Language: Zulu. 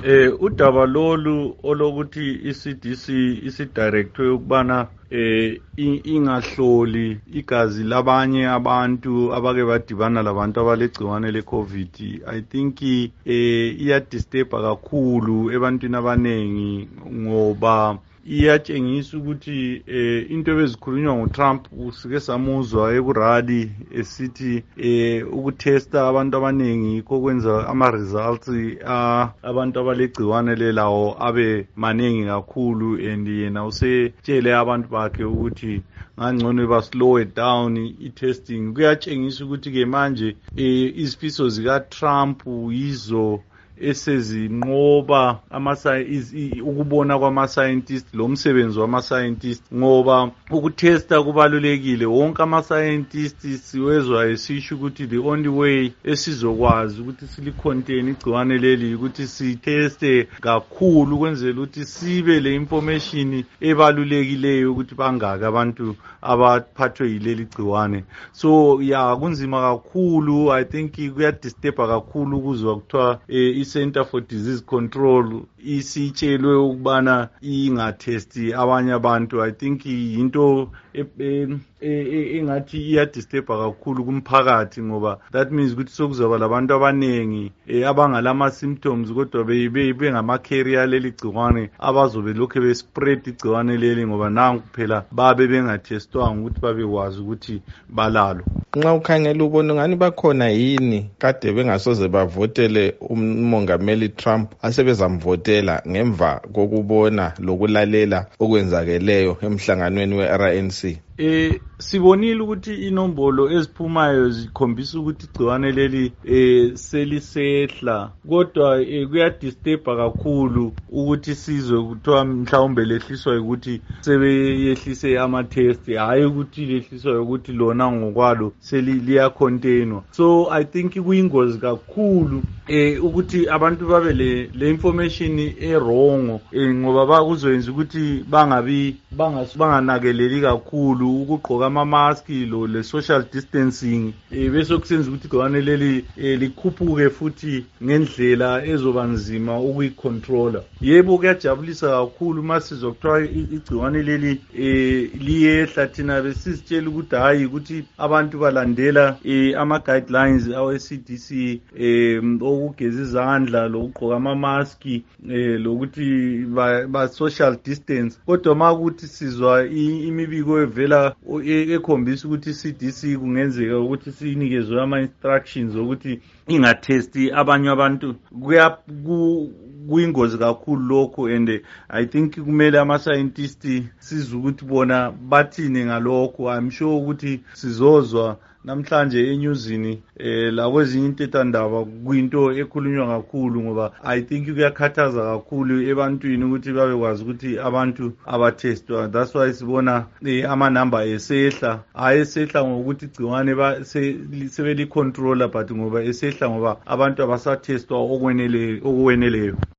Udaba lolu olokuthi i-CDC isidirectwe ukubana ingahloli igazi labanye abantu abake badibana labantu abalegciwane le-COVID. I think iyadisturba kakhulu ebantwini abanengi ngoba iyatshengisa ukuthi into ebezikhulunywa nguTrump usike samuzwa ekurali esithi ukutesta abantu abanengi yikho kwenza ama-results abantu abalegciwane lelawo abe maningi kakhulu, and yena usetshele abantu bakhe ukuthi ngangcono ba-slow it down i-testing. Kuyatshengisa ukuthi-ke manje izifiso zikaTrump yizo esezinqoba ukubona kwama-scientist lo msebenzi wama-scientist, ngoba ukutesta kubalulekile. Wonke ama-scientist siwezwa esisho ukuthi the only way esizokwazi ukuthi silicontain igciwane leli ukuthi siteste kakhulu ukwenzela ukuthi sibe le information ebalulekileyo ukuthi bangaki abantu abaphathwe yileli gciwane. So kunzima kakhulu. I think kuyadisturba kakhulu ukuzwa kuthiwa i-Center for Disease Control isitshelwe ukubana ingathesti abanye abantu. I think into engathi iyadisturba kakhulu kumphakathi, ngoba that means ukuthi sokuzaba labantu abanengi abangalama symptoms kodwa bengama-carrier leli gciwane abazobe lokhu bespread igciwane leli, ngoba nangu phela babe bengathestwanga ukuthi babekwazi ukuthi balalo. Nxa ukhangela ubona ngani bakhona yini kade bengasoze bavotele umongameli Trump asebezamvotela ngemva kokubona lokulalela okwenzakeleyo emhlanganweni we-RNC? Sibonile ukuthi inombolo eziphumayo zikhombisa ukuthi igciwane leli selisehla, kodwa kuyadisturba kakhulu ukuthi sizwe kuthiwa mhlawumbe lehliswa ukuthi sebeyehlise ama-test, hayi ukuthi lehliswa ukuthi lona ngokwalo liyacontainwa. So I think kuyingozi kakhulu ukuthi abantu babe le information wrong, ngoba bakuzoyenza ukuthi banganakeleli kakhulu ukugqoka ama-maski le-social distancing, bese kusenza ukuthi igciwane leli likhuphuke futhi ngendlela ezoba nzima ukuyicontrola. Yebo, kuyajabulisa kakhulu masizwa kuthiwa igciwane leli liyehla. Thina besizitshela ukuthi hayi ukuthi abantu balandela ama-guidelines awe-CDC okugeza izandla lokugqoka ama-maski lokuthi ba-social distance, kodwa makuthi sizwa imibiko evela ekhombisa ukuthi i-CDC kungenzeka ukuthi sinikezwe ama-instructions ukuthi ingathesti abanye abantu, kuyingozi kakhulu lokho. And I think kumele ama-scientists sizwe ukuthi bona bathini ngalokho. I'm sure ukuthi sizozwa namhlanje enyuzini lakwezinye intethandaba kuyinto ekhulunywa kakhulu, ngoba I think kuyakhathaza kakhulu ebantwini ukuthi babekwazi ukuthi abantu abathestwa. That's why sibona amanamba esehla, hayi esehla ngokuthi igciwane sebelicontrola, but ngoba esehla ngoba abantu abasathestwa okweneleyo.